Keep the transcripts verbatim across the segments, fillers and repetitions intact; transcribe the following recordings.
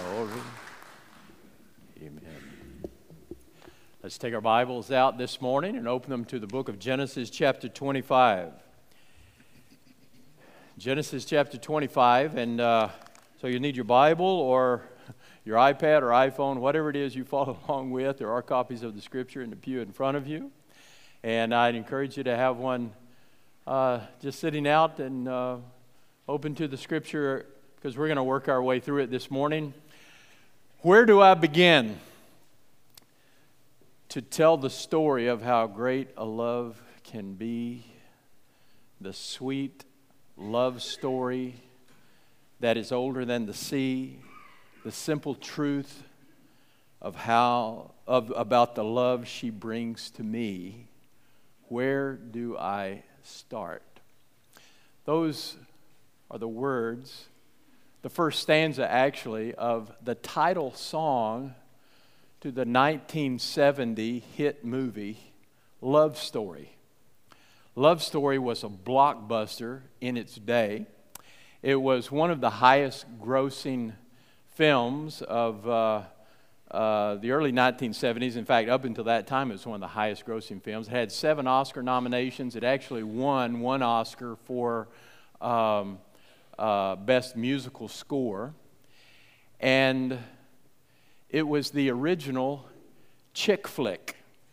Glory. Amen. Let's take our Bibles out this morning and open them to the book of Genesis chapter twenty-five. Genesis chapter twenty-five, and uh, so you need your Bible or your iPad or iPhone, whatever it is you follow along with. There are copies of the Scripture in the pew in front of you, and I'd encourage you to have one uh, just sitting out and uh, open to the Scripture, because we're going to work our way through it this morning. Where do I begin to tell the story of how great a love can be, the sweet love story that is older than the sea, the simple truth of how of about the love she brings to me? Where do I start? Those are the words, the first stanza actually, of the title song to the nineteen seventy hit movie Love Story. Love Story was a blockbuster in its day. It was one of the highest grossing films of uh, uh, the early nineteen seventies. In fact, up until that time, it was one of the highest grossing films. It had seven Oscar nominations. It actually won one Oscar for um, uh, Best Musical Score. And it was the original chick flick.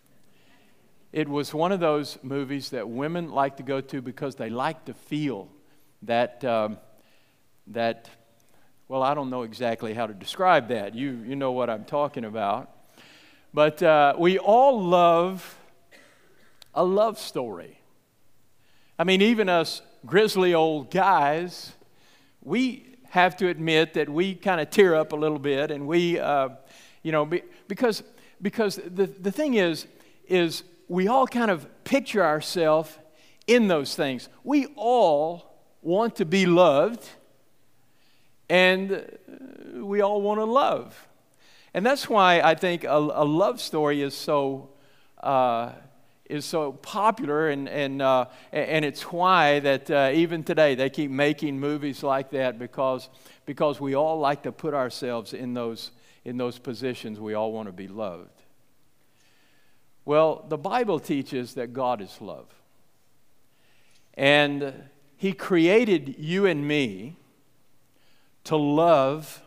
It was one of those movies that women like to go to because they like to feel that, um, that well, I don't know exactly how to describe that. You, you know what I'm talking about. But uh, we all love a love story. I mean, even us grizzly old guys, we have to admit that we kind of tear up a little bit, and we, uh, you know, because because the the thing is, is we all kind of picture ourselves in those things. We all want to be loved, and we all want to love, and that's why I think a, a love story is so uh, is so popular, and and uh, and it's why that uh, even today they keep making movies like that, because because we all like to put ourselves in those in those positions. We all want to be loved. Well, the Bible teaches that God is love, and He created you and me to love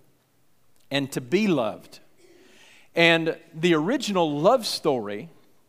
and to be loved. And the original love story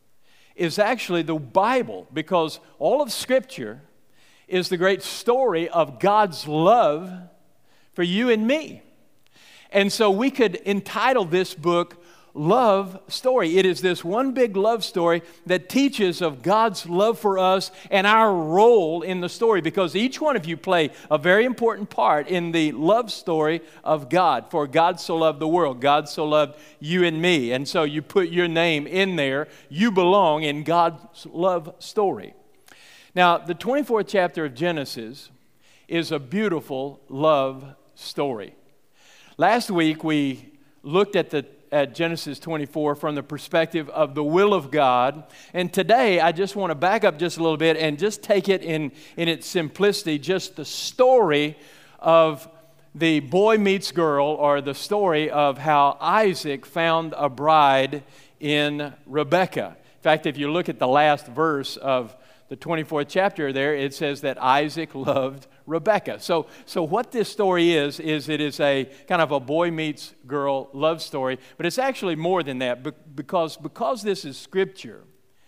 is actually the Bible, because all of Scripture is the great story of God's love for you and me. And so we could entitle this book Love Story. It is this one big love story that teaches of God's love for us and our role in the story, because each one of you play a very important part in the love story of God. For God so loved the world, God so loved you and me. And so you put your name in there. You belong in God's love story. Now, the twenty-fourth chapter of Genesis is a beautiful love story. Last week we looked at the at Genesis twenty-four from the perspective of the will of God. And today I just want to back up just a little bit and just take it in, in its simplicity, just the story of the boy meets girl, or the story of how Isaac found a bride in Rebekah. In fact, if you look at the last verse of the twenty-fourth chapter there, it says that Isaac loved Rebekah. So, so what this story is, is it is a kind of a boy meets girl love story, but it's actually more than that, because, because this is Scripture,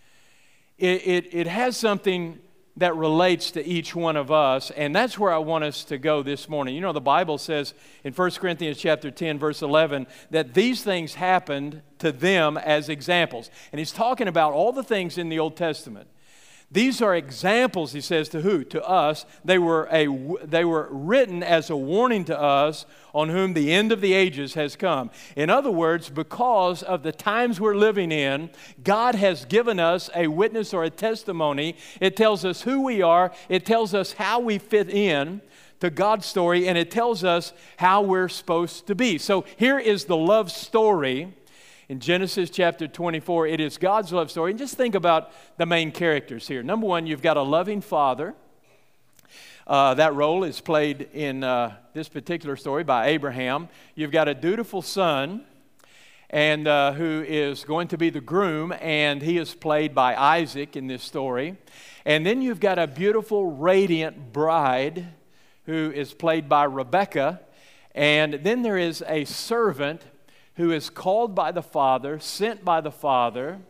it, it, it has something that relates to each one of us, and that's where I want us to go this morning. You know, the Bible says in First Corinthians chapter ten, verse eleven, that these things happened to them as examples. And he's talking about all the things in the Old Testament. These are examples, he says, to who? To us. They were a, they were written as a warning to us on whom the end of the ages has come. In other words, because of the times we're living in, God has given us a witness or a testimony. It tells us who we are. It tells us how we fit in to God's story, and it tells us how we're supposed to be. So here is the love story. In Genesis chapter twenty-four, it is God's love story. And just think about the main characters here. Number one, you've got a loving father, Uh, that role is played in uh, this particular story by Abraham. You've got a dutiful son, and uh, who is going to be the groom, and he is played by Isaac in this story. And then you've got a beautiful, radiant bride who is played by Rebecca. And then there is a servant who is called by the father, sent by the father,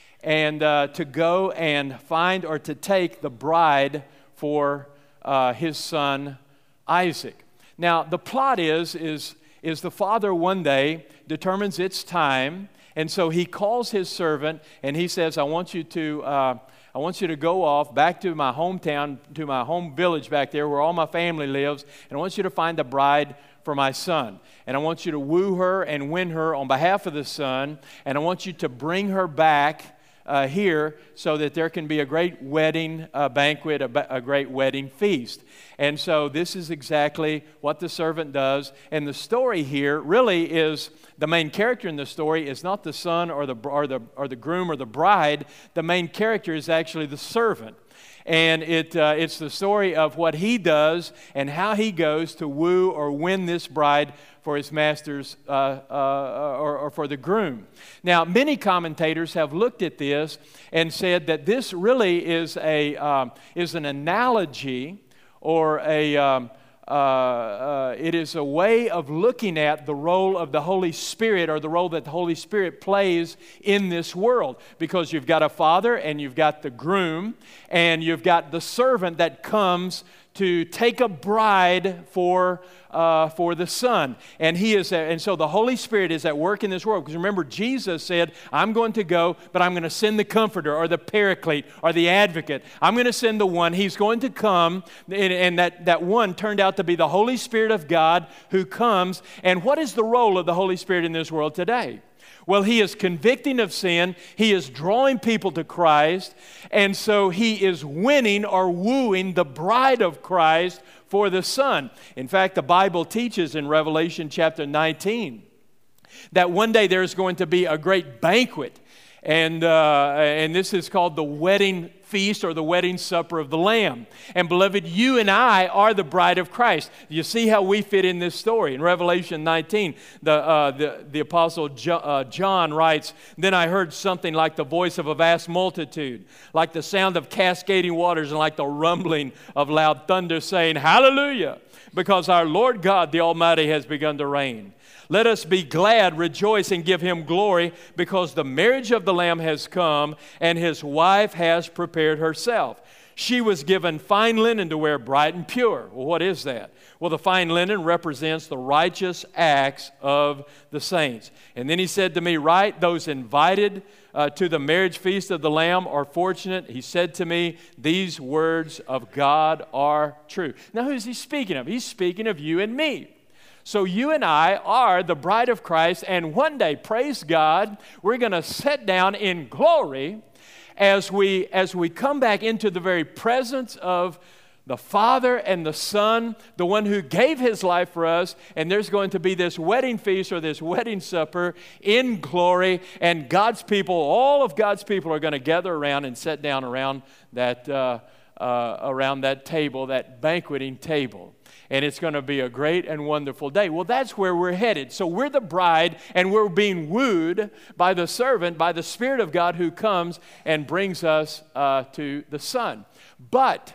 and uh, to go and find or to take the bride for uh, his son Isaac. Now, the plot is, is, is the father one day determines it's time, and so he calls his servant and he says, I want you to... Uh, I want you to go off back to my hometown, to my home village back there where all my family lives, and I want you to find a bride for my son. And I want you to woo her and win her on behalf of the son, and I want you to bring her back uh, here so that there can be a great wedding uh, banquet, a, a great wedding feast. And so this is exactly what the servant does. And the story here really is, the main character in the story is not the son or the, or the, or the groom or the bride. The main character is actually the servant. And it, uh, it's the story of what he does and how he goes to woo or win this bride for his master's uh, uh, or, or for the groom. Now, many commentators have looked at this and said that this really is a um, is an analogy or a um, uh, uh, it is a way of looking at the role of the Holy Spirit, or the role that the Holy Spirit plays in this world. Because you've got a father and you've got the groom and you've got the servant that comes to take a bride for uh, for the son, and he is, and so the Holy Spirit is at work in this world. Because remember, Jesus said, "I'm going to go, but I'm going to send the Comforter, or the Paraclete, or the Advocate. I'm going to send the one. He's going to come," and, and that that one turned out to be the Holy Spirit of God who comes. And what is the role of the Holy Spirit in this world today? Well, he is convicting of sin. He is drawing people to Christ. And so he is winning or wooing the bride of Christ for the Son. In fact, the Bible teaches in Revelation chapter nineteen that one day there's going to be a great banquet. And, uh, and this is called the wedding feast, or the wedding supper of the Lamb. And beloved, you and I are the bride of Christ. You see how we fit in this story. In Revelation nineteen, the, uh, the, the Apostle jo- uh, John writes, "Then I heard something like the voice of a vast multitude, like the sound of cascading waters, and like the rumbling of loud thunder, saying, 'Hallelujah, because our Lord God, the Almighty, has begun to reign. Let us be glad, rejoice, and give him glory, because the marriage of the Lamb has come, and his wife has prepared herself. She was given fine linen to wear, bright and pure.'" Well, what is that? Well, the fine linen represents the righteous acts of the saints. And then he said to me, "Write, those invited uh, to the marriage feast of the Lamb are fortunate." He said to me, "These words of God are true." Now, who is he speaking of? He's speaking of you and me. So you and I are the bride of Christ, and one day, praise God, we're going to sit down in glory as we, as we come back into the very presence of the Father and the Son, the one who gave his life for us, and there's going to be this wedding feast or this wedding supper in glory, and God's people, all of God's people are going to gather around and sit down around that, uh, uh, around that table, that banqueting table. And it's going to be a great and wonderful day. Well, that's where we're headed. So we're the bride, and we're being wooed by the servant, by the Spirit of God who comes and brings us uh, to the Son. But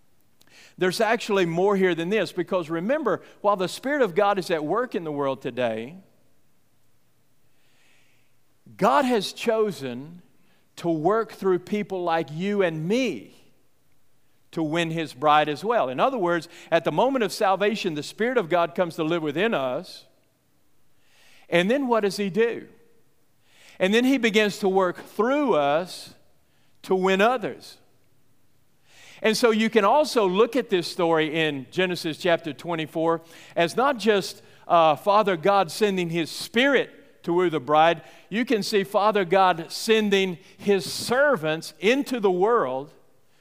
there's actually more here than this, because remember, while the Spirit of God is at work in the world today, God has chosen to work through people like you and me to win his bride as well. In other words, at the moment of salvation, the Spirit of God comes to live within us. And then what does he do? And then he begins to work through us to win others. And so you can also look at this story in Genesis chapter twenty-four as not just uh, Father God sending his Spirit to woo the bride. You can see Father God sending his servants into the world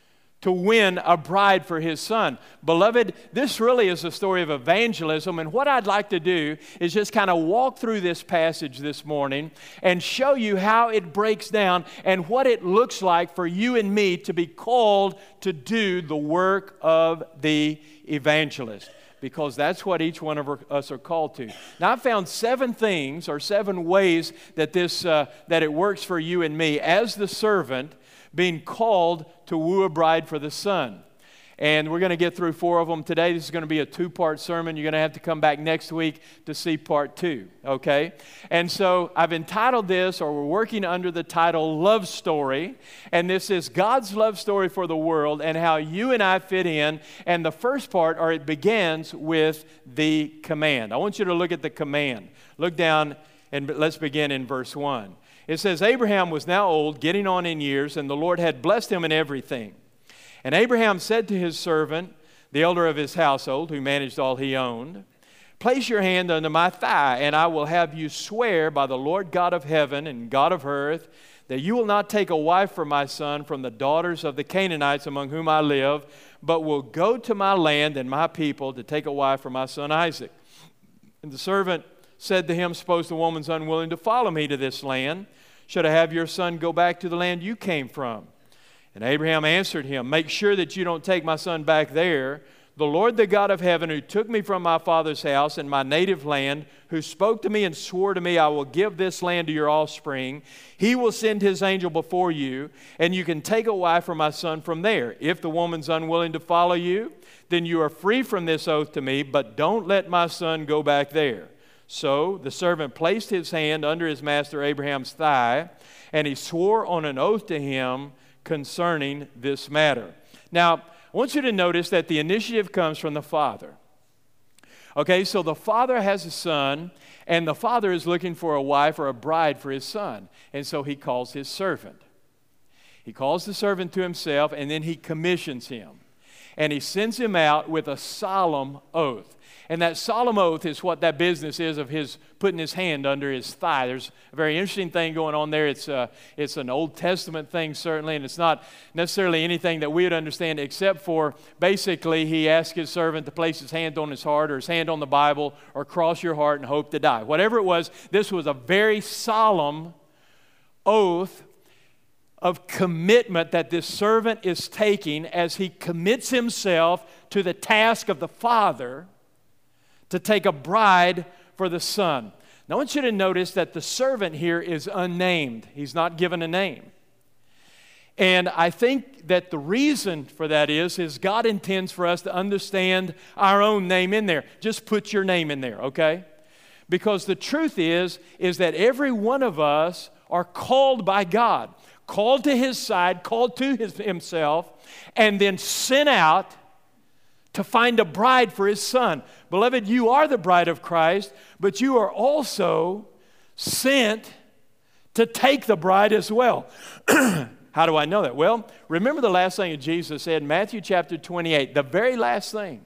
to win a bride for his son. Beloved, this really is a story of evangelism, and what I'd like to do is just kind of walk through this passage this morning and show you how it breaks down and what it looks like for you and me to be called to do the work of the evangelist, because that's what each one of us are called to. Now, I found seven things or seven ways that this uh, that it works for you and me as the servant being called to woo a bride for the son. And we're going to get through four of them today. This is going to be a two-part sermon. You're going to have to come back next week to see part two, okay? And so I've entitled this, or we're working under the title, Love Story. And this is God's love story for the world and how you and I fit in. And the first part, or it begins with the command. I want you to look at the command. Look down, and let's begin in verse one. It says, Abraham was now old, getting on in years, and the Lord had blessed him in everything. And Abraham said to his servant, the elder of his household, who managed all he owned, place your hand under my thigh, and I will have you swear by the Lord God of heaven and God of earth that you will not take a wife for my son from the daughters of the Canaanites among whom I live, but will go to my land and my people to take a wife for my son Isaac. And the servant said to him, suppose the woman's unwilling to follow me to this land. Should I have your son go back to the land you came from? And Abraham answered him, make sure that you don't take my son back there. The Lord, the God of heaven, who took me from my father's house and my native land, who spoke to me and swore to me, I will give this land to your offspring. He will send his angel before you, and you can take a wife for my son from there. If the woman's unwilling to follow you, then you are free from this oath to me, but don't let my son go back there. So the servant placed his hand under his master Abraham's thigh, and he swore on an oath to him concerning this matter. Now, I want you to notice that the initiative comes from the father. Okay, so the father has a son, and the father is looking for a wife or a bride for his son. And so he calls his servant. He calls the servant to himself, and then he commissions him. And he sends him out with a solemn oath. And that solemn oath is what that business is of his putting his hand under his thigh. There's a very interesting thing going on there. It's, uh, it's an Old Testament thing, certainly, and it's not necessarily anything that we would understand except for basically he asked his servant to place his hand on his heart or his hand on the Bible or cross your heart and hope to die. Whatever it was, this was a very solemn oath of commitment that this servant is taking as he commits himself to the task of the father to take a bride for the son. Now I want you to notice that the servant here is unnamed. He's not given a name. And I think that the reason for that is, is God intends for us to understand our own name in there. Just put your name in there, okay? Because the truth is, is that every one of us are called by God, called to His side, called to his, Himself, and then sent out to find a bride for His son. Beloved, you are the bride of Christ, but you are also sent to take the bride as well. How do I know that? Well, remember the last thing that Jesus said in Matthew chapter twenty-eight, the very last thing.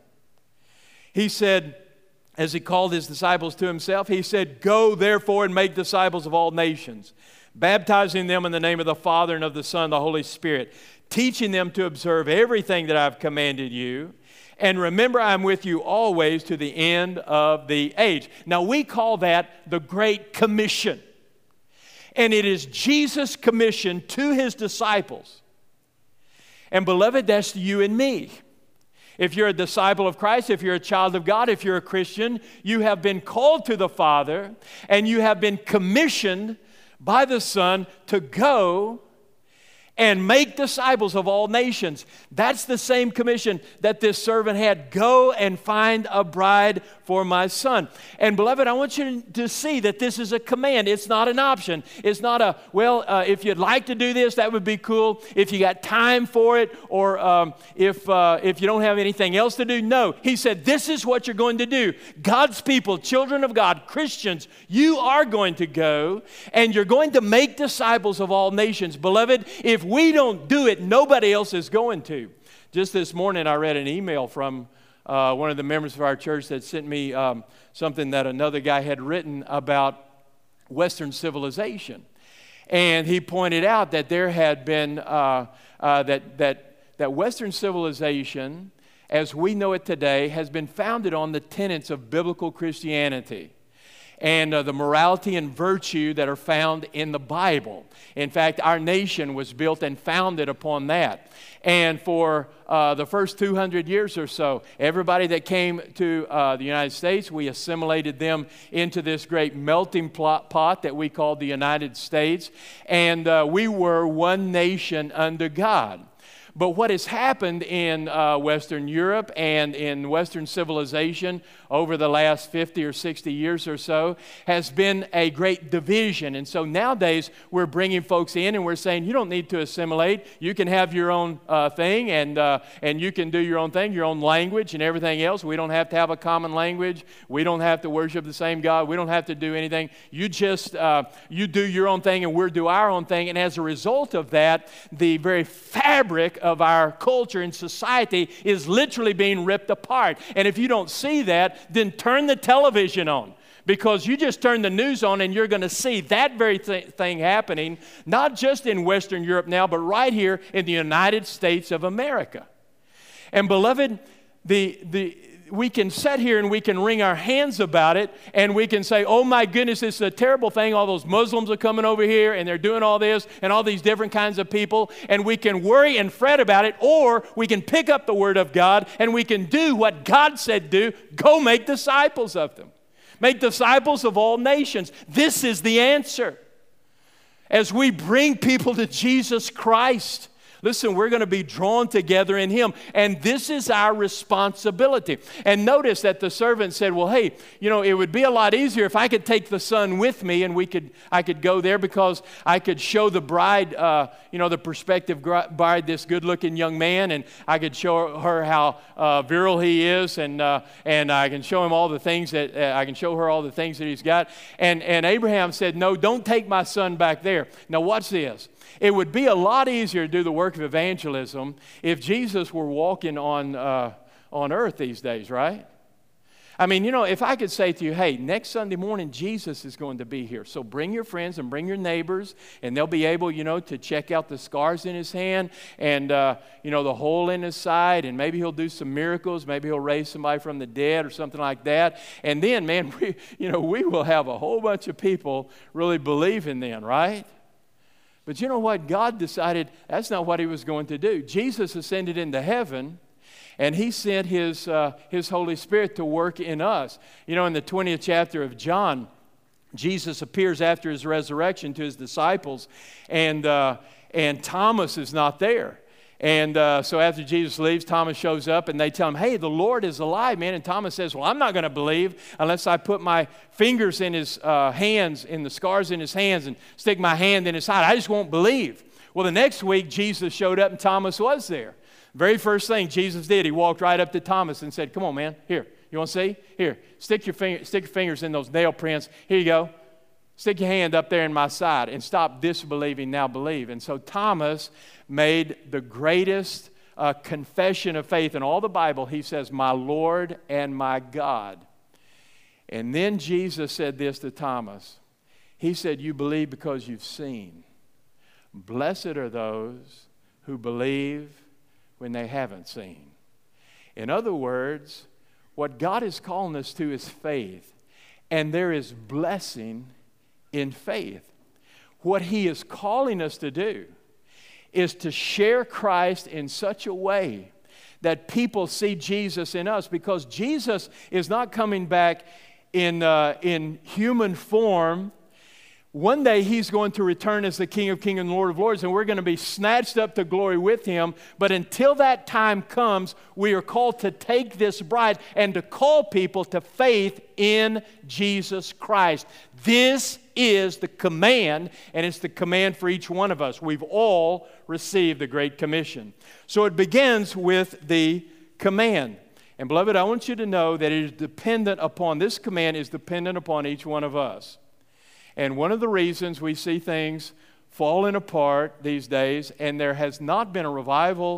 He said, as He called His disciples to Himself, He said, go therefore and make disciples of all nations, baptizing them in the name of the Father and of the Son and the Holy Spirit, teaching them to observe everything that I've commanded you. And remember, I'm with you always to the end of the age. Now, we call that the Great Commission. And it is Jesus' commission to His disciples. And beloved, that's you and me. If you're a disciple of Christ, if you're a child of God, if you're a Christian, you have been called to the Father, and you have been commissioned by the Son to go and make disciples of all nations. That's the same commission that this servant had. Go and find a bride for my son. And beloved, I want you to see that this is a command. It's not an option. It's not a, well, uh, if you'd like to do this, that would be cool. If you got time for it, or um, if, uh, if you don't have anything else to do. No, He said, this is what you're going to do. God's people, children of God, Christians, you are going to go and you're going to make disciples of all nations. Beloved, if we don't do it, nobody else is going to. Just this morning, I read an email from uh, one of the members of our church that sent me um, something that another guy had written about Western civilization. And he pointed out that there had been, uh, uh, that, that that Western civilization, as we know it today, has been founded on the tenets of biblical Christianity and uh, the morality and virtue that are found in the Bible. In fact, our nation was built and founded upon that. And for uh, the first two hundred years or so, everybody that came to uh, the United States, we assimilated them into this great melting pot that we called the United States. And uh, we were one nation under God. But what has happened in uh, Western Europe and in Western civilization over the last fifty or sixty years or so has been a great division. And so nowadays we're bringing folks in and we're saying, you don't need to assimilate. You can have your own uh, thing and, uh, and you can do your own thing, your own language and everything else. We don't have to have a common language. We don't have to worship the same God. We don't have to do anything. You just, uh, you do your own thing and we'll do our own thing. And as a result of that, the very fabric of our culture and society is literally being ripped apart. And if you don't see that, then turn the television on, because you just turn the news on and you're going to see that very th- thing happening, not just in Western Europe now, but right here in the United States of America. And beloved, the the we can sit here and we can wring our hands about it and we can say, oh my goodness, this is a terrible thing. All those Muslims are coming over here and they're doing all this and all these different kinds of people. And we can worry and fret about it, or we can pick up the Word of God and we can do what God said do. Go make disciples of them. Make disciples of all nations. This is the answer. As we bring people to Jesus Christ, listen, we're going to be drawn together in Him. And this is our responsibility. And notice that the servant said, well, hey, you know, it would be a lot easier if I could take the son with me and we could, I could go there, because I could show the bride, uh, you know, the prospective bride, this good-looking young man, and I could show her how uh, virile he is, and uh, and I can show him all the things that, uh, I can show her all the things that he's got. And, and Abraham said, no, don't take my son back there. Now watch this. It would be a lot easier to do the work of evangelism if Jesus were walking on, uh, on earth these days, right? I mean, you know, if I could say to you, hey, next Sunday morning, Jesus is going to be here. So bring your friends and bring your neighbors, and they'll be able, you know, to check out the scars in his hand and, uh, you know, the hole in his side, and maybe he'll do some miracles. Maybe he'll raise somebody from the dead or something like that. And then, man, we, you know, we will have a whole bunch of people really believing then, right? But you know what? God decided that's not what He was going to do. Jesus ascended into heaven, and He sent His, uh, His Holy Spirit to work in us. You know, in the twentieth chapter of John, Jesus appears after His resurrection to His disciples, and, uh, and Thomas is not there. And uh, so after Jesus leaves, Thomas shows up and they tell him, hey, the Lord is alive, man. And Thomas says, well, I'm not going to believe unless I put my fingers in his uh, hands, in the scars in his hands, and stick my hand in his side. I just won't believe. Well, the next week, Jesus showed up and Thomas was there. Very first thing Jesus did, He walked right up to Thomas and said, come on, man, here, you want to see? Here, stick your, finger, stick your fingers in those nail prints. Here you go. Stick your hand up there in my side and stop disbelieving, now believe. And so Thomas made the greatest uh, confession of faith in all the Bible. He says, my Lord and my God. And then Jesus said this to Thomas. He said, you believe because you've seen. Blessed are those who believe when they haven't seen. In other words, what God is calling us to is faith. And there is blessing in faith. What He is calling us to do is to share Christ in such a way that people see Jesus in us, because Jesus is not coming back in, uh, in human form. One day He's going to return as the King of Kings and Lord of Lords, and we're going to be snatched up to glory with Him. But until that time comes, we are called to take this bride and to call people to faith in Jesus Christ. This is the command, and it's the command for each one of us. We've all received the Great Commission. So it begins with the command. And beloved, I want you to know that it is dependent upon, this command is dependent upon each one of us. And one of the reasons we see things falling apart these days, and there has not been a revival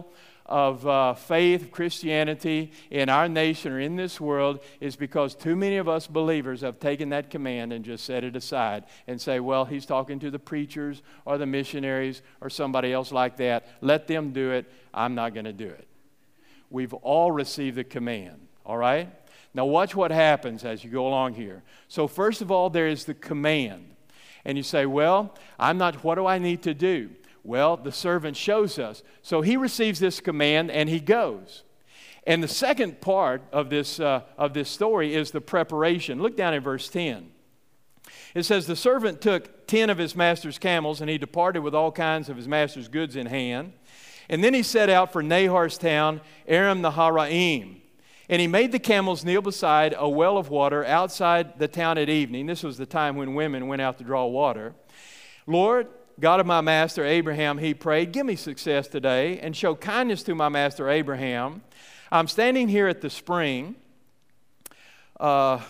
of uh, faith, Christianity in our nation or in this world is because too many of us believers have taken that command and just set it aside and say, well, he's talking to the preachers or the missionaries or somebody else like that. Let them do it. I'm not going to do it. We've all received the command, all right? Now watch what happens as you go along here. So first of all, there is the command. And you say, well, I'm not, what do I need to do? Well, the servant shows us. So he receives this command and he goes. And the second part of this, uh, of this story is the preparation. Look down at verse ten. It says, the servant took ten of his master's camels and he departed with all kinds of his master's goods in hand. And then he set out for Nahor's town, Aram Naharaim. And he made the camels kneel beside a well of water outside the town at evening. This was the time when women went out to draw water. Lord, God of my master Abraham, he prayed, give me success today and show kindness to my master Abraham. I'm standing here at the spring. Uh,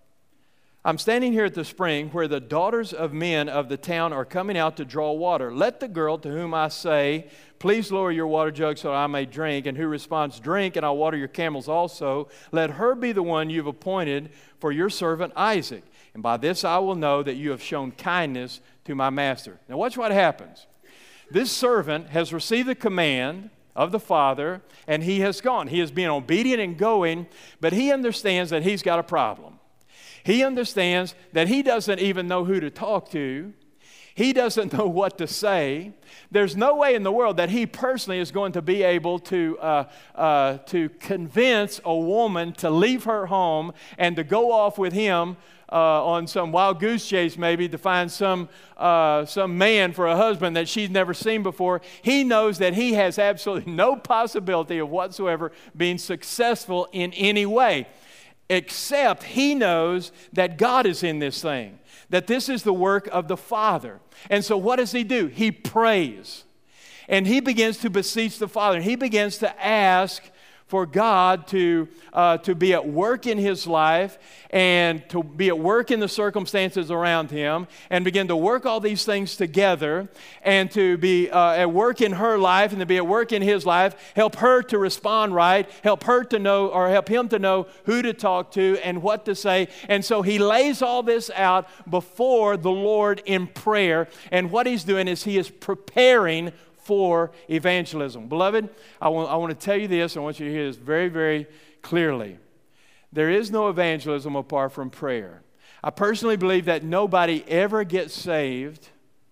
I'm standing here at the spring where the daughters of men of the town are coming out to draw water. Let the girl to whom I say, please lower your water jug so I may drink, and who responds, drink, and I'll water your camels also. Let her be the one you've appointed for your servant Isaac. And by this I will know that you have shown kindness to my master. Now watch what happens. This servant has received the command of the Father, and he has gone. He is being obedient and going, but he understands that he's got a problem. He understands that he doesn't even know who to talk to. He doesn't know what to say. There's no way in the world that he personally is going to be able to, uh, uh, to convince a woman to leave her home and to go off with him uh, on some wild goose chase maybe to find some, uh, some man for a husband that she's never seen before. He knows that he has absolutely no possibility of whatsoever being successful in any way, except he knows that God is in this thing, that this is the work of the Father. And so what does he do? He prays. And he begins to beseech the Father. And he begins to ask for God to, uh, to be at work in his life and to be at work in the circumstances around him and begin to work all these things together and to be uh, at work in her life and to be at work in his life, help her to respond right, help her to know or help him to know who to talk to and what to say. And so he lays all this out before the Lord in prayer. And what he's doing is he is preparing for evangelism. Beloved, I want, I want to tell you this, and I want you to hear this very, very clearly. There is no evangelism apart from prayer. I personally believe that nobody ever gets saved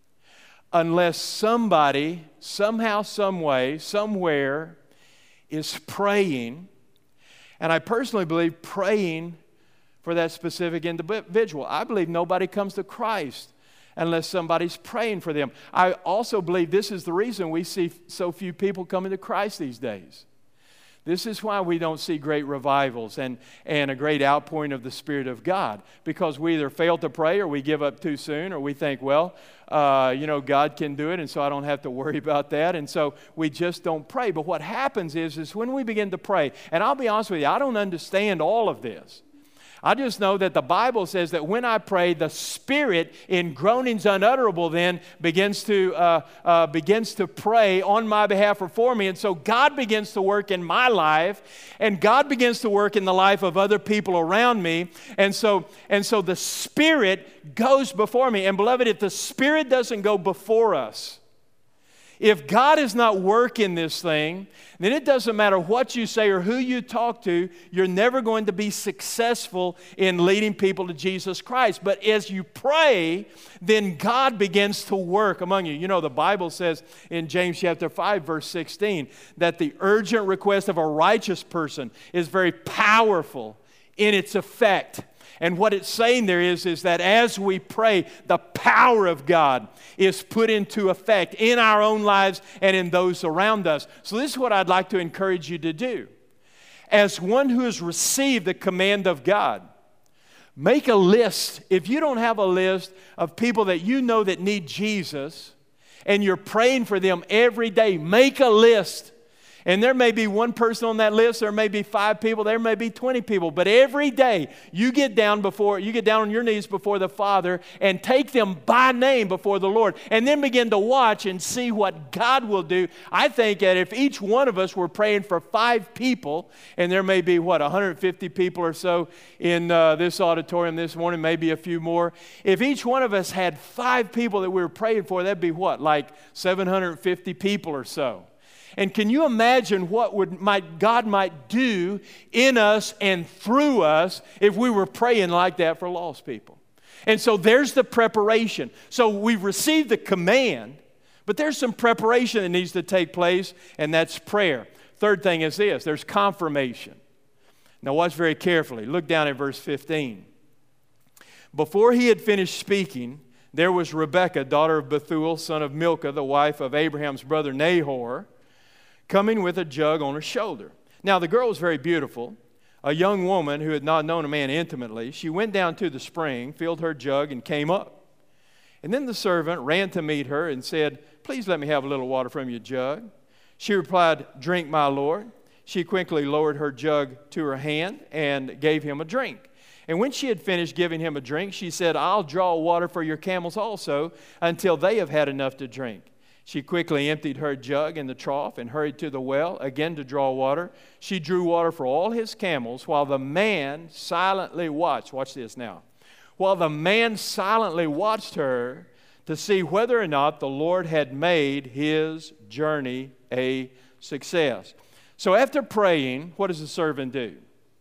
unless somebody, somehow, some way, somewhere, is praying. And I personally believe praying for that specific individual. I believe nobody comes to Christ unless somebody's praying for them. I also believe this is the reason we see so few people coming to Christ these days. This is why we don't see great revivals and, and a great outpouring of the Spirit of God, because we either fail to pray or we give up too soon, or we think, well, uh, you know, God can do it, and so I don't have to worry about that, and so we just don't pray. But what happens is, is when we begin to pray, and I'll be honest with you, I don't understand all of this. I just know that the Bible says that when I pray, the Spirit in groanings unutterable then begins to, uh, uh, begins to pray on my behalf or for me. And so God begins to work in my life, and God begins to work in the life of other people around me. And so, and so the Spirit goes before me. And beloved, if the Spirit doesn't go before us, if God is not working this thing, then it doesn't matter what you say or who you talk to, you're never going to be successful in leading people to Jesus Christ. But as you pray, then God begins to work among you. You know, the Bible says in James chapter five, verse sixteen, that the urgent request of a righteous person is very powerful in its effect. And what it's saying there is, is that as we pray, the power of God is put into effect in our own lives and in those around us. So this is what I'd like to encourage you to do. As one who has received the command of God, make a list. If you don't have a list of people that you know that need Jesus and you're praying for them every day, make a list. And there may be one person on that list, there may be five people, there may be twenty people. But every day you get down before, you get down on your knees before the Father and take them by name before the Lord. And then begin to watch and see what God will do. I think that if each one of us were praying for five people, and there may be, what, one hundred fifty people or so in uh, this auditorium this morning, maybe a few more. If each one of us had five people that we were praying for, that'd be what, like seven hundred fifty people or so. And can you imagine what would might God might do in us and through us if we were praying like that for lost people? And so there's the preparation. So we've received the command, but there's some preparation that needs to take place, and that's prayer. Third thing is this, there's confirmation. Now watch very carefully. Look down at verse fifteen. Before he had finished speaking, there was Rebekah, daughter of Bethuel, son of Milcah, the wife of Abraham's brother Nahor, coming with a jug on her shoulder. Now the girl was very beautiful, a young woman who had not known a man intimately. She went down to the spring, filled her jug, and came up. And then the servant ran to meet her and said, "Please let me have a little water from your jug." She replied, "Drink, my lord." She quickly lowered her jug to her hand and gave him a drink. And when she had finished giving him a drink, she said, "I'll draw water for your camels also, until they have had enough to drink." She quickly emptied her jug in the trough and hurried to the well again to draw water. She drew water for all his camels while the man silently watched. Watch this now. While the man silently watched her to see whether or not the Lord had made his journey a success. So after praying, what does the servant do?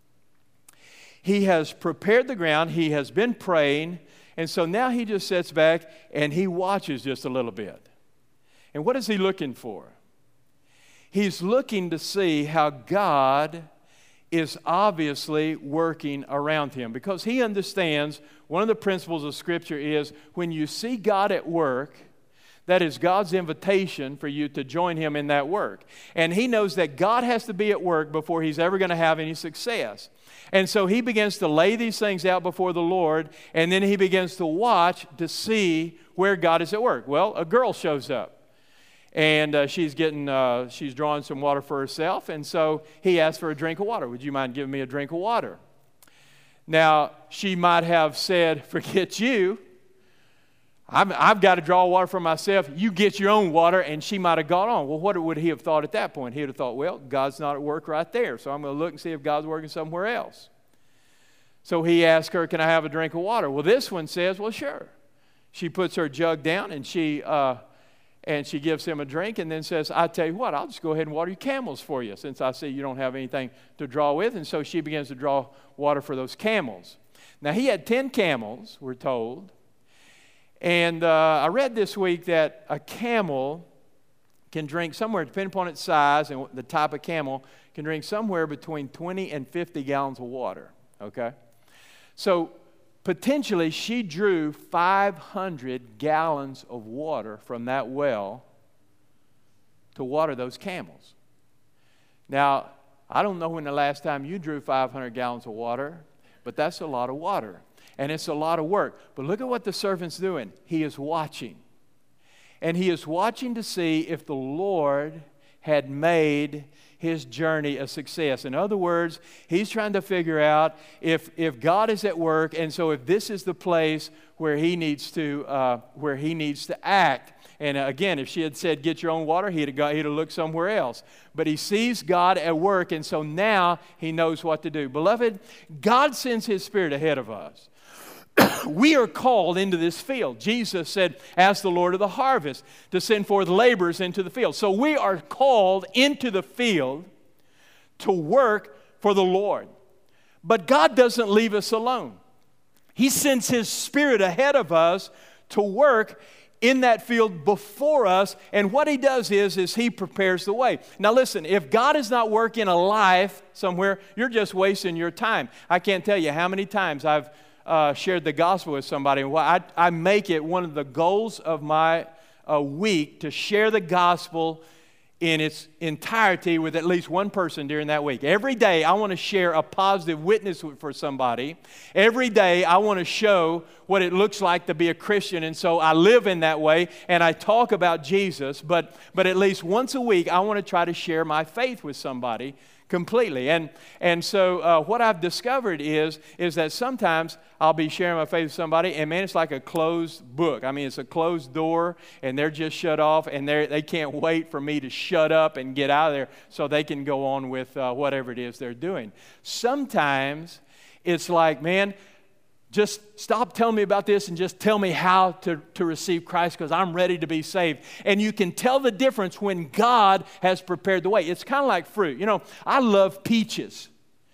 He has prepared the ground. He has been praying. And so now he just sits back and he watches just a little bit. And what is he looking for? He's looking to see how God is obviously working around him, because he understands one of the principles of Scripture is when you see God at work, that is God's invitation for you to join him in that work. And he knows that God has to be at work before he's ever going to have any success. And so he begins to lay these things out before the Lord, and then he begins to watch to see where God is at work. Well, a girl shows up. And uh, she's getting, uh, she's drawing some water for herself. And so he asked for a drink of water. Would you mind giving me a drink of water? Now, she might have said, "Forget you. I've, I've got to draw water for myself. You get your own water." And she might have gone on. Well, what would he have thought at that point? He would have thought, well, God's not at work right there, so I'm going to look and see if God's working somewhere else. So he asked her, "Can I have a drink of water?" Well, this one says, well, sure. She puts her jug down and she... Uh, And she gives him a drink and then says, "I tell you what, I'll just go ahead and water your camels for you, since I see you don't have anything to draw with." And so she begins to draw water for those camels. Now, he had ten camels, we're told. And uh, I read this week that a camel can drink somewhere, depending upon its size and the type of camel, can drink somewhere between twenty and fifty gallons of water, okay? So potentially, she drew five hundred gallons of water from that well to water those camels. Now, I don't know when the last time you drew five hundred gallons of water, but that's a lot of water, and it's a lot of work. But look at what the servant's doing. He is watching, and he is watching to see if the Lord had made his journey a success. In other words, he's trying to figure out if, if God is at work, and so if this is the place where he needs to uh, where he needs to act. And again, if she had said, "Get your own water," he'd have, got, he'd have looked somewhere else. But he sees God at work, and so now he knows what to do. Beloved, God sends his Spirit ahead of us. We are called into this field. Jesus said, "Ask the Lord of the harvest to send forth laborers into the field." So we are called into the field to work for the Lord. But God doesn't leave us alone. He sends his Spirit ahead of us to work in that field before us. And what he does is, is he prepares the way. Now listen, if God is not working a life somewhere, you're just wasting your time. I can't tell you how many times I've Uh, shared the gospel with somebody. Well, I, I make it one of the goals of my uh, week to share the gospel in its entirety with at least one person during that week. Every day I want to share a positive witness for somebody. Every day I want to show what it looks like to be a Christian, and so I live in that way and I talk about Jesus, but, but at least once a week I want to try to share my faith with somebody completely. And, and so uh, what I've discovered is, is that sometimes I'll be sharing my faith with somebody, and man, it's like a closed book. I mean, it's a closed door, and they're just shut off, and they they can't wait for me to shut up and get out of there so they can go on with uh, whatever it is they're doing. Sometimes it's like, man, just stop telling me about this and just tell me how to, to receive Christ, because I'm ready to be saved. And you can tell the difference when God has prepared the way. It's kind of like fruit. You know, I love peaches.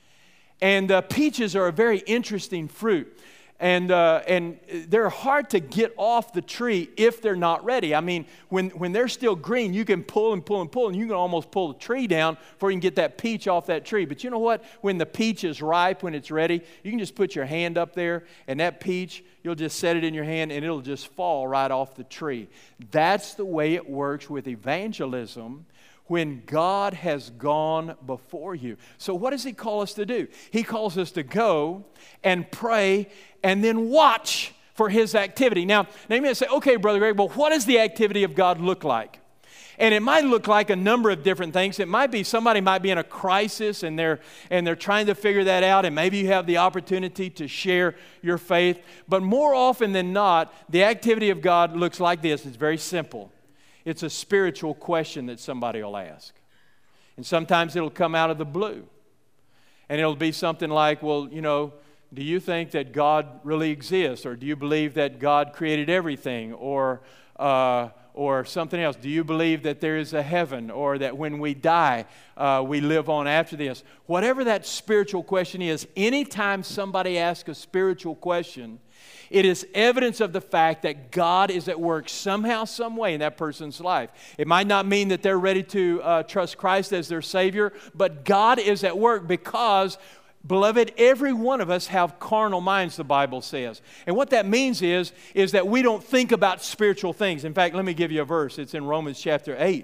And uh, peaches are a very interesting fruit. And uh, and they're hard to get off the tree if they're not ready. I mean, when, when they're still green, you can pull and pull and pull, and you can almost pull the tree down before you can get that peach off that tree. But you know what? When the peach is ripe, when it's ready, you can just put your hand up there, and that peach, you'll just set it in your hand, and it'll just fall right off the tree. That's the way it works with evangelism when God has gone before you. So what does He call us to do? He calls us to go and pray and then watch for His activity. Now, now you may say, okay, Brother Greg, well, what does the activity of God look like? And it might look like a number of different things. It might be somebody might be in a crisis and they're and they're trying to figure that out, and maybe you have the opportunity to share your faith. But more often than not, the activity of God looks like this. It's very simple. It's a spiritual question that somebody will ask. And sometimes it'll come out of the blue. And it'll be something like, well, you know, do you think that God really exists? Or do you believe that God created everything? Or, uh, or something else. Do you believe that there is a heaven? Or that when we die, uh, we live on after this? Whatever that spiritual question is, anytime somebody asks a spiritual question, it is evidence of the fact that God is at work somehow, some way in that person's life. It might not mean that they're ready to uh, trust Christ as their Savior, but God is at work because, beloved, every one of us have carnal minds, the Bible says. And what that means is, is that we don't think about spiritual things. In fact, let me give you a verse. It's in Romans chapter eight.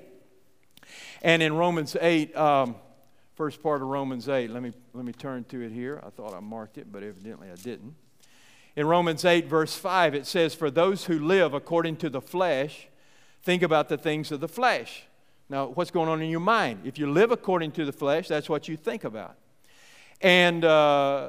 And in Romans eight, um, first part of Romans eight, let me, let me turn to it here. I thought I marked it, but evidently I didn't. In Romans eight, verse five, it says, "For those who live according to the flesh, think about the things of the flesh." Now, what's going on in your mind? If you live according to the flesh, that's what you think about. And, uh,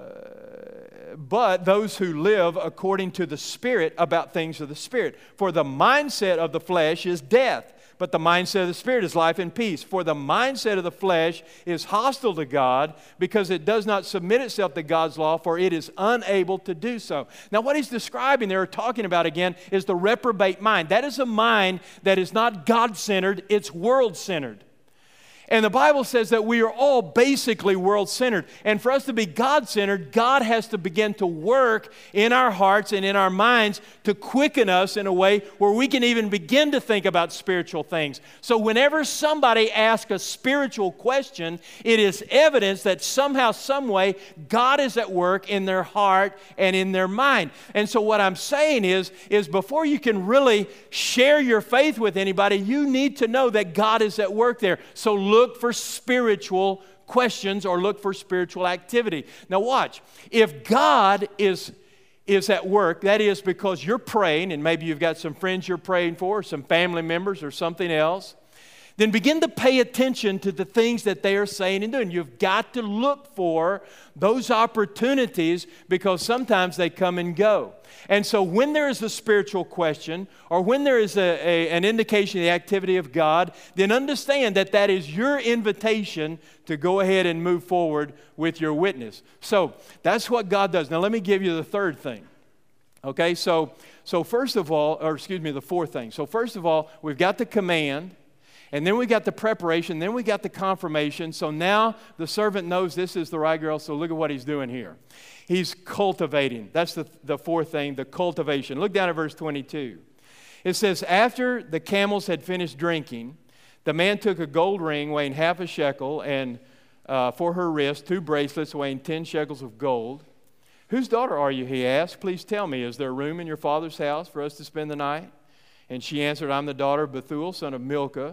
but those who live according to the Spirit, about things of the Spirit. For the mindset of the flesh is death, but the mindset of the Spirit is life and peace. For the mindset of the flesh is hostile to God, because it does not submit itself to God's law, for it is unable to do so. Now, what he's describing there, or talking about again, is the reprobate mind. That is a mind that is not God-centered, it's world-centered. And the Bible says that we are all basically world-centered. And for us to be God-centered, God has to begin to work in our hearts and in our minds to quicken us in a way where we can even begin to think about spiritual things. So whenever somebody asks a spiritual question, it is evidence that somehow, some way, God is at work in their heart and in their mind. And so what I'm saying is, is before you can really share your faith with anybody, you need to know that God is at work there. So look Look for spiritual questions, or look for spiritual activity. Now watch. If God is, is at work, that is because you're praying, and maybe you've got some friends you're praying for, or some family members or something else, then begin to pay attention to the things that they are saying and doing. You've got to look for those opportunities, because sometimes they come and go. And so when there is a spiritual question, or when there is a, a, an indication of the activity of God, then understand that that is your invitation to go ahead and move forward with your witness. So that's what God does. Now let me give you the third thing. Okay, so, so first of all, or excuse me, the fourth thing. So first of all, we've got the command. And then we got the preparation, then we got the confirmation. So now the servant knows this is the right girl, so look at what he's doing here. He's cultivating. That's the, the fourth thing, the cultivation. Look down at verse twenty-two. It says, "After the camels had finished drinking, the man took a gold ring weighing half a shekel, and uh, for her wrist, two bracelets weighing ten shekels of gold. 'Whose daughter are you?' he asked. 'Please tell me, is there room in your father's house for us to spend the night?' And she answered, 'I'm the daughter of Bethuel, son of Milcah,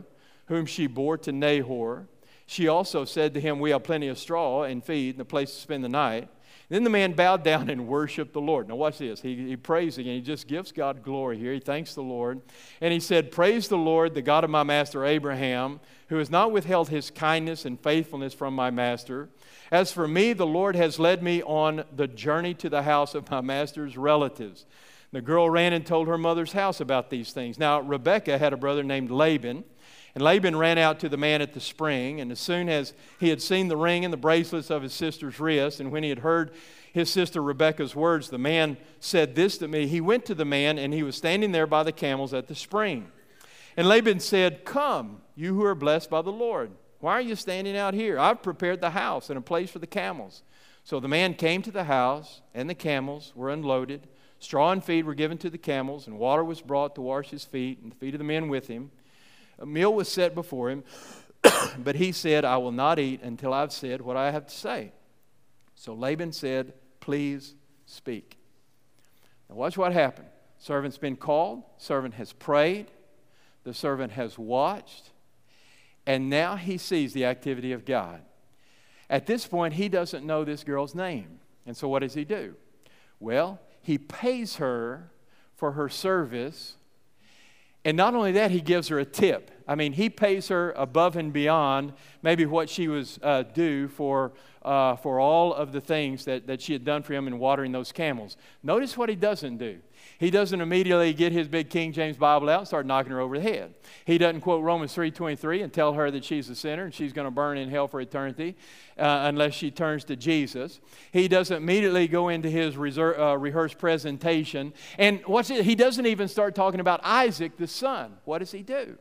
whom she bore to Nahor. She also said to him, we have plenty of straw and feed and a place to spend the night. Then the man bowed down and worshiped the Lord. Now watch this. He, he prays again. He just gives God glory here. He thanks the Lord. And he said, praise the Lord, the God of my master Abraham, who has not withheld his kindness and faithfulness from my master. As for me, the Lord has led me on the journey to the house of my master's relatives. The girl ran and told her mother's house about these things. Now Rebekah had a brother named Laban. And Laban ran out to the man at the spring, and as soon as he had seen the ring and the bracelets of his sister's wrist, and when he had heard his sister Rebekah's words, the man said this to me. He went to the man, and he was standing there by the camels at the spring. And Laban said, come, you who are blessed by the Lord. Why are you standing out here? I've prepared the house and a place for the camels. So the man came to the house, and the camels were unloaded. Straw and feed were given to the camels, and water was brought to wash his feet and the feet of the men with him. A meal was set before him, but he said, I will not eat until I've said what I have to say. So Laban said, please speak. Now watch what happened. Servant's been called. Servant has prayed. The servant has watched. And now he sees the activity of God. At this point, he doesn't know this girl's name. And so what does he do? Well, he pays her for her service. And not only that, he gives her a tip. I mean, he pays her above and beyond maybe what she was uh, due for, uh, for all of the things that, that she had done for him in watering those camels. Notice what he doesn't do. He doesn't immediately get his big King James Bible out and start knocking her over the head. He doesn't quote Romans three twenty-three and tell her that she's a sinner and she's going to burn in hell for eternity uh, unless she turns to Jesus. He doesn't immediately go into his reser- uh, rehearsed presentation. And what's it? He doesn't even start talking about Isaac, the son. What does he do?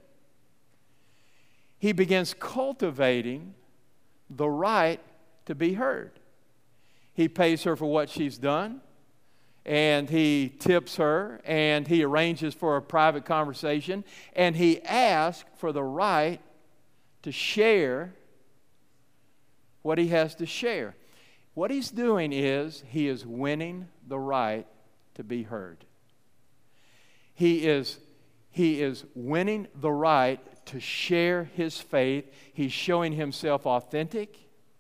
He begins cultivating the right to be heard. He pays her for what she's done. And he tips her, and he arranges for a private conversation, and he asks for the right to share what he has to share. What he's doing is he is winning the right to be heard. He is, he is winning the right to share his faith. He's showing himself authentic.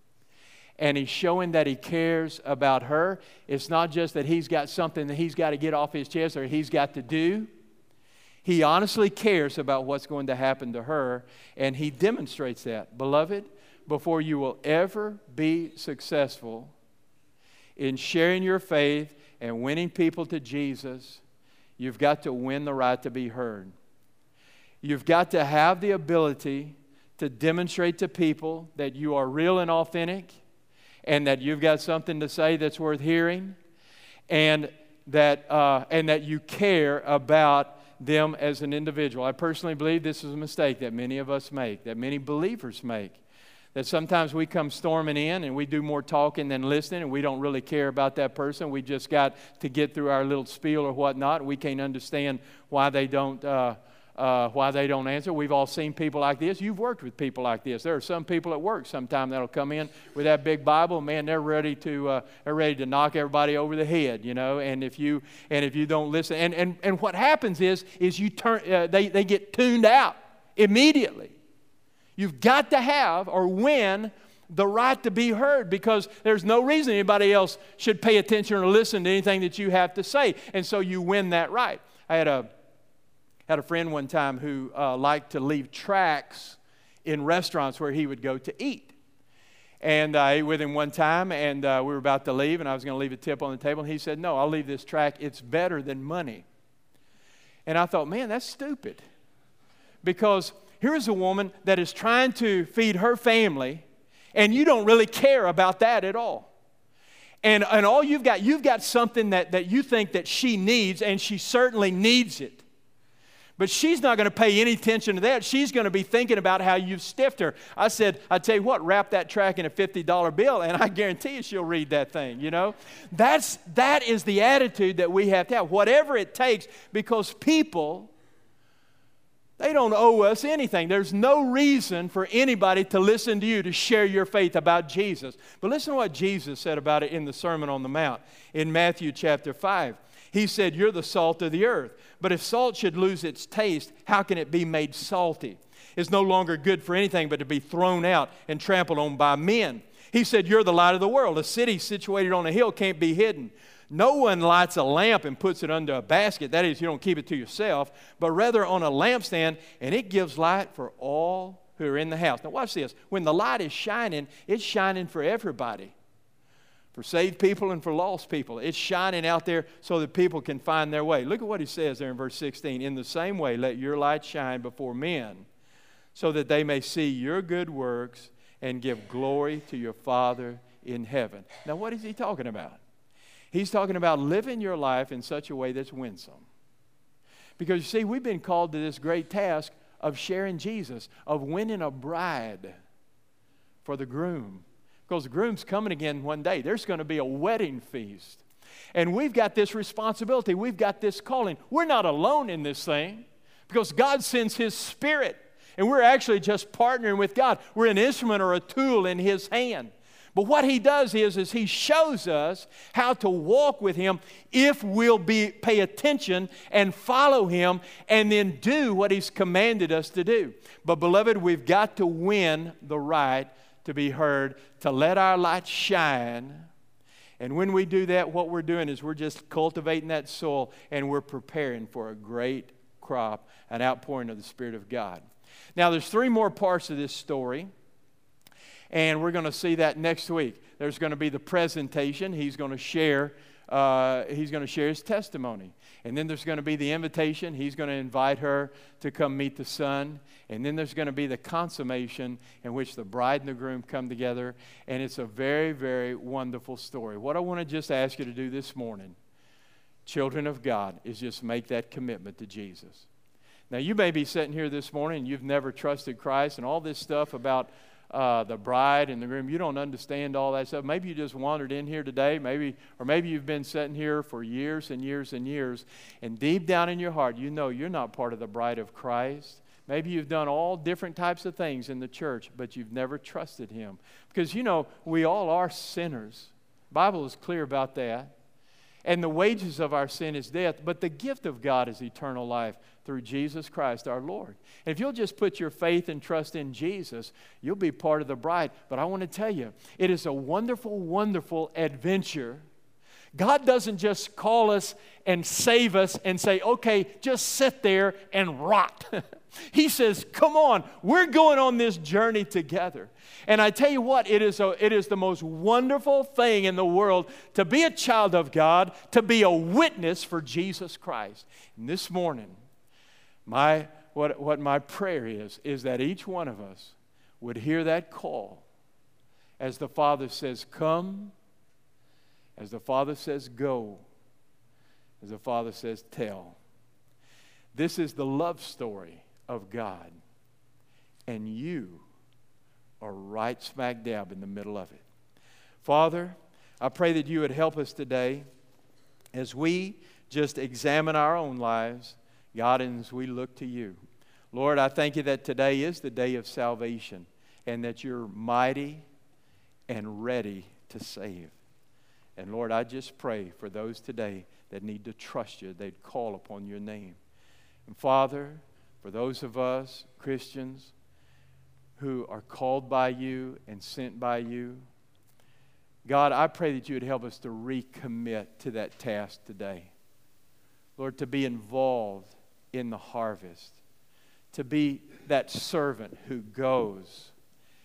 And he's showing that he cares about her. It's not just that he's got something that he's got to get off his chest or he's got to do. He honestly cares about what's going to happen to her, and he demonstrates that. Beloved, before you will ever be successful in sharing your faith and winning people to Jesus, you've got to win the right to be heard. You've got to have the ability to demonstrate to people that you are real and authentic, and that you've got something to say that's worth hearing, and that uh, and that you care about them as an individual. I personally believe this is a mistake that many of us make, that many believers make, that sometimes we come storming in and we do more talking than listening, and we don't really care about that person. We just got to get through our little spiel or whatnot, and we can't understand why they don't uh, Uh, why they don't answer. We've all seen people like this. You've worked with people like this. There are some people at work sometime that'll come in with that big Bible. Man, they're ready to uh, they're ready to knock everybody over the head, you know. And if you and if you don't listen, and and, and what happens is is you turn uh, they they get tuned out immediately. You've got to have or win the right to be heard, because there's no reason anybody else should pay attention or listen to anything that you have to say, and so you win that right. I had a had a friend one time who uh, liked to leave tracts in restaurants where he would go to eat. And I ate with him one time, and uh, we were about to leave, and I was going to leave a tip on the table. And he said, no, I'll leave this tract. It's better than money. And I thought, man, that's stupid. Because here's a woman that is trying to feed her family, and you don't really care about that at all. And, and all you've got, you've got something that, that you think that she needs, and she certainly needs it. But she's not going to pay any attention to that. She's going to be thinking about how you've stiffed her. I said, I tell you what, wrap that tract in a fifty dollar bill, and I guarantee you she'll read that thing, you know. That's, that is the attitude that we have to have, whatever it takes, because people, they don't owe us anything. There's no reason for anybody to listen to you to share your faith about Jesus. But listen to what Jesus said about it in the Sermon on the Mount in Matthew chapter five. He said, you're the salt of the earth. But if salt should lose its taste, how can it be made salty? It's no longer good for anything but to be thrown out and trampled on by men. He said, you're the light of the world. A city situated on a hill can't be hidden. No one lights a lamp and puts it under a basket. That is, you don't keep it to yourself, but rather on a lampstand, and it gives light for all who are in the house. Now watch this. When the light is shining, it's shining for everybody. For saved people and for lost people. It's shining out there so that people can find their way. Look at what he says there in verse sixteen. In the same way, let your light shine before men, so that they may see your good works and give glory to your Father in heaven. Now what is he talking about? He's talking about living your life in such a way that's winsome. Because you see, we've been called to this great task of sharing Jesus, of winning a bride for the groom. Because the groom's coming again one day. There's going to be a wedding feast. And we've got this responsibility. We've got this calling. We're not alone in this thing because God sends His Spirit. And we're actually just partnering with God. We're an instrument or a tool in His hand. But what He does is, is He shows us how to walk with Him if we'll be, pay attention and follow Him and then do what He's commanded us to do. But beloved, we've got to win the right to be heard, to let our light shine. And when we do that, what we're doing is we're just cultivating that soil and we're preparing for a great crop, an outpouring of the Spirit of God. Now, there's three more parts of this story. And we're going to see that next week. There's going to be the presentation. He's going to share, uh, he's going to share his testimony. And then there's going to be the invitation. He's going to invite her to come meet the son. And then there's going to be the consummation in which the bride and the groom come together. And it's a very, very wonderful story. What I want to just ask you to do this morning, children of God, is just make that commitment to Jesus. Now, you may be sitting here this morning and you've never trusted Christ and all this stuff about Uh, the bride and the groom. You don't understand all that stuff. Maybe you just wandered in here today, maybe, or maybe you've been sitting here for years and years and years, and deep down in your heart, you know you're not part of the bride of Christ. Maybe you've done all different types of things in the church, but you've never trusted Him. Because, you know, we all are sinners. The Bible is clear about that. And the wages of our sin is death, but the gift of God is eternal life through Jesus Christ our Lord. And if you'll just put your faith and trust in Jesus, you'll be part of the bride. But I want to tell you, it is a wonderful, wonderful adventure. God doesn't just call us and save us and say, okay, just sit there and rot. He says, come on, we're going on this journey together. And I tell you what, it is, a, it is the most wonderful thing in the world to be a child of God, to be a witness for Jesus Christ. And this morning, my, what, what my prayer is, is that each one of us would hear that call as the Father says, come, as the Father says, go, as the Father says, tell. This is the love story of God, and you are right smack dab in the middle of it. Father, I pray that you would help us today as we just examine our own lives, God, and as we look to you. Lord, I thank you that today is the day of salvation and that you're mighty and ready to save. And Lord, I just pray for those today that need to trust you, they'd call upon your name. And Father, for those of us, Christians, who are called by you and sent by you, God, I pray that you would help us to recommit to that task today. Lord, to be involved in the harvest, to be that servant who goes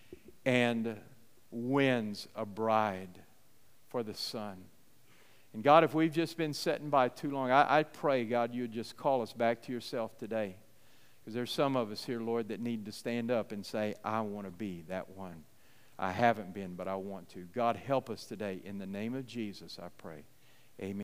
and wins a bride for the Son. And God, if we've just been sitting by too long, I, I pray, God, you would just call us back to yourself today. Because there's some of us here, Lord, that need to stand up and say, I want to be that one. I haven't been, but I want to. God, help us today. In the name of Jesus, I pray. Amen.